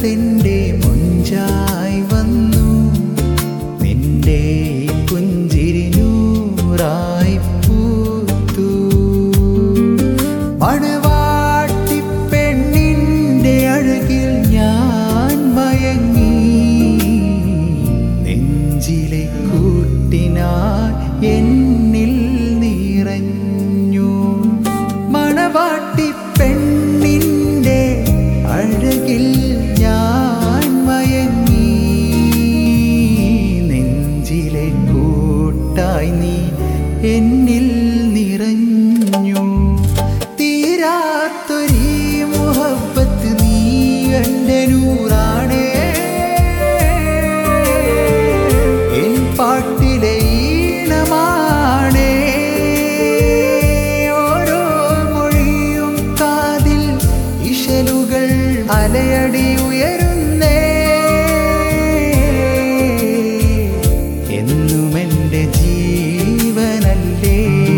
മനസ്സെൻ്റെ മുഞ്ചായി വന്നു, നിന്റെ പുഞ്ചിരി നൂറായി പൂത്തു. മണവാട്ടി പെണ്ണിൻ്റെ അഴകിൽ ഞാൻ മയങ്ങി, നെഞ്ചിലെ കൂട്ടിനായി എന്നിൽ നിറഞ്ഞു. മണവാട്ടി പെണ്ണിൻ്റെ അഴകിൽ ഞാൻ മയങ്ങി, നെഞ്ചിലെ കൂട്ടായി നീ എന്നിൽ നിറഞ്ഞു. തീരാത്തൊരീ മുഹബ്ബത്ത് നീ എൻ്റെ നൂറാണേ, എൻ പാട്ടിലെ ഈണമാണേ. ഓരോ മൊഴിയും കാതിൽ ഇശലുകൾ അലയടി ഉയരുന്നേ, എന്നും എൻ്റെ ജീവനല്ലേ.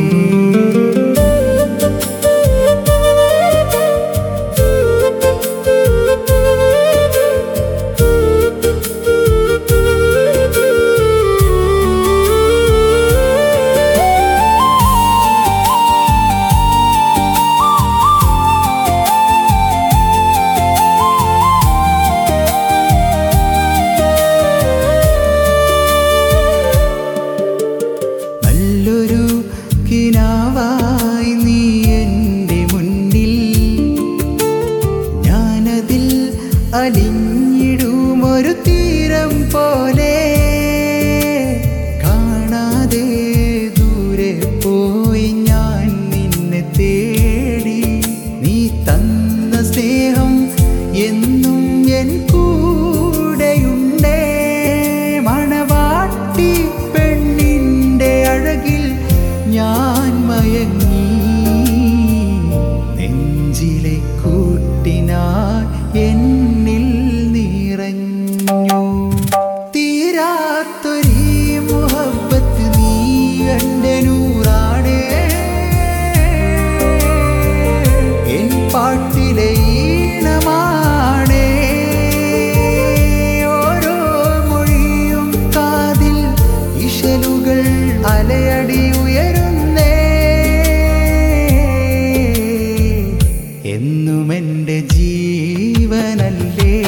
നല്ലൊരു കിനാവായി നീ എൻ്റെ മുന്നിൽ, ഞാനതിൽ അലിഞ്ഞിടുമൊരു തീരം പോലെ. കാണാതെ ദൂരെ പോയി ഞാൻ നിന്നെ തേടി, നീ തന്ന സ്നേഹം എന്നും എൻ കൂടെയുണ്ടേ. മണവാട്ടി പെണ്ണിൻ്റെ അഴകിൽ ഞാൻ മയങ്ങി, നെഞ്ചിലെ കൂട്ടിനായി എന്നിൽ നിറഞ്ഞു. തീരാത്തൊരീ മുഹബ്ബത്ത് നീ എൻ്റെ നൂറാണേ, എൻ പാട്ടിലെ ഈണമാണേ. ഓരോ മൊഴിയും കാതിൽ ഇശലുകൾ അലയടി ഉയരുന്നേ, എന്നും എൻ്റെ ജീവനല്ലേ.